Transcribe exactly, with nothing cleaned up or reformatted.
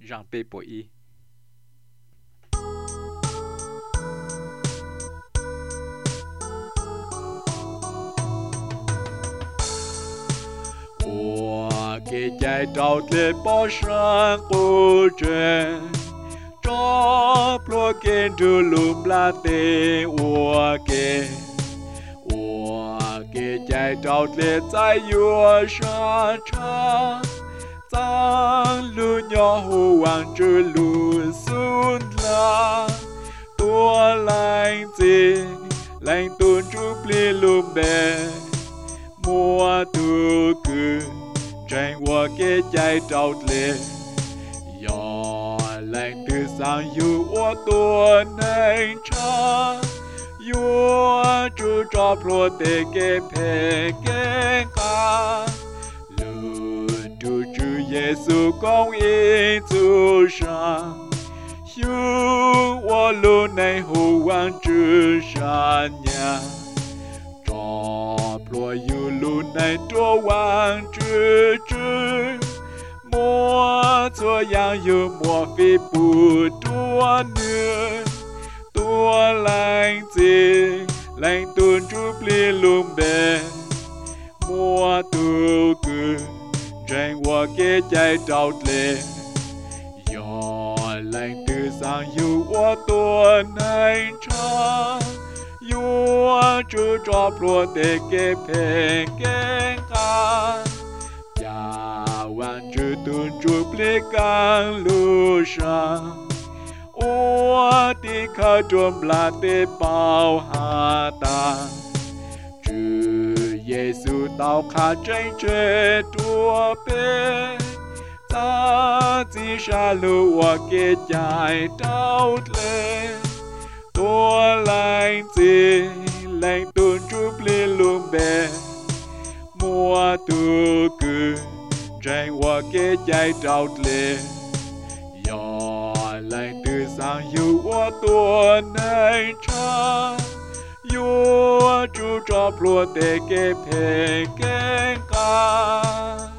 rằng bê bội y. 我给在找的宝山古镇，找不落给住路不拉的我给，我给在找的在月山场，咱路鸟湖望着路顺啦，多来自来顿住不离路呗。 mùa tu cư tranh hoa kế chạy trâu lệ gió lạnh từ sáng yu hoa tuần anh cha yu chú cho pro tê kế phê kế ca lu chú chú Giêsu công y chú sang yu hoa lu này hồ hoàng chú sang nhà lúa yêu lu này tua hoàng chữ chữ mua cho yang yêu mua phi bù tua nữa tua lành gì lành tuôn chụp li lùm bè mua tu cư tranh hoa kế chạy trâu lệ gió lành từ sáng yêu hoa tuần anh cha Yua chú cho plua tê kế phê kế ca Yà hoàng chú tuôn chú plê càng lưu sang Ua tì khá trùm là tê bao hà ta Chú Giêsu tao khá tranh chế đua bê Ta chỉ xa lưu hoa kế chạy đau lê tua lạnh gì lạnh tuôn chụp li lùm bè mùa tu cư tranh hoa kế chạy trâu lệ gió lạnh từ sáng yu hoa tuần anh cha yu chú cho plua tê kế phê kế ca